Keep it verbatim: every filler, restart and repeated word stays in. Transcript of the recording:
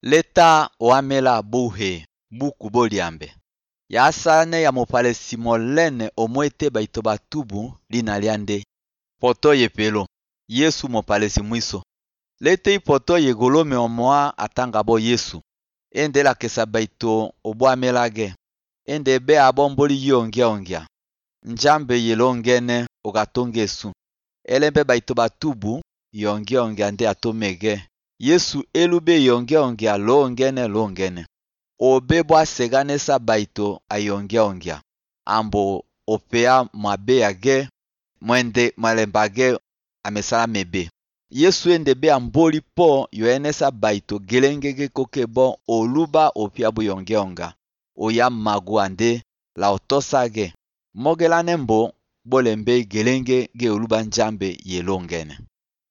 Leta oamela buhe buku boliambe. Yasane ya mopalesi molene omwete baito batubu lina liande. Poto yepelo. Yesu mopalesi mwiso. Lete ipoto yegolome omoa atanga bo Yesu. Ende la kesa baito oboamelage. Ende be abomboli yongia ongia. Njambe yelongene ogatongesu. Elembe baito batubu yongia ongia nde atomege. Yesu elube yongia ongia longene longene. Obebo asegane sa baito ayongia ongia. Ambo opea mabe yage mwende malembage amesala mebe. Yesu ende be amboli po yoene sa baito gelengege kokebo oluba opia bu yongia onga. Oya maguande la otosage. Mogela nembo bolembe gelenge ge oluba njambe yelongene.